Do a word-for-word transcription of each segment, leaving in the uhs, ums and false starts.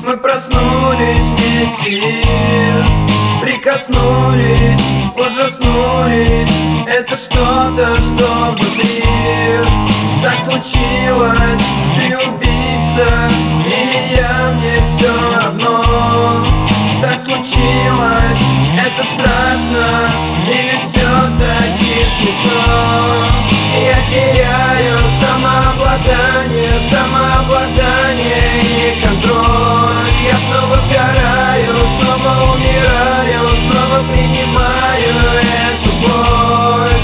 Мы проснулись вместе, прикоснулись, ужаснулись. Это что-то, что внутри. Так случилось, ты убийца или я, мне все равно. Так случилось, это страшно или все-таки смешно. Я теряю самообладание, самообладание и контроль. Я снова сгораю, снова умираю, снова принимаю эту боль.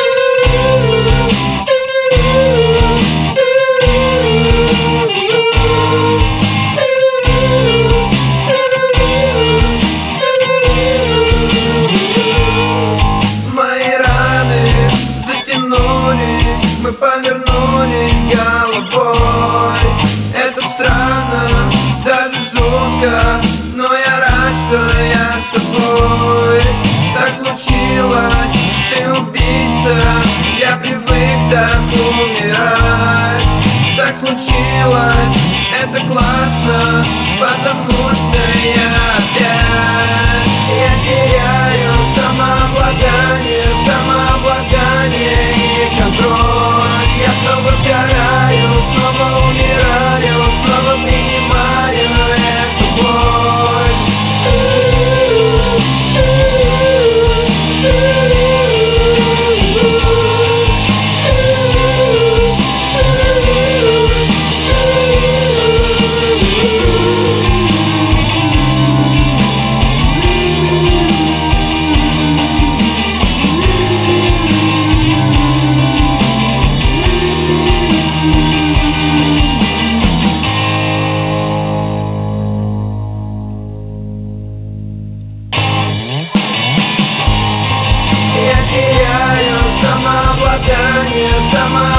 Мои раны затянулись, мы повернулись головой. Это странно, даже жутко, но я рад, что я с тобой. Так случилось, ты убийца, я привык так умирать. Так случилось, это классно, потому что я опять Я теряю самообладание, самообладание и контроль. Я снова сгораю, снова умираю, снова принимаю эту боль. Я теряю самообладание, самообладание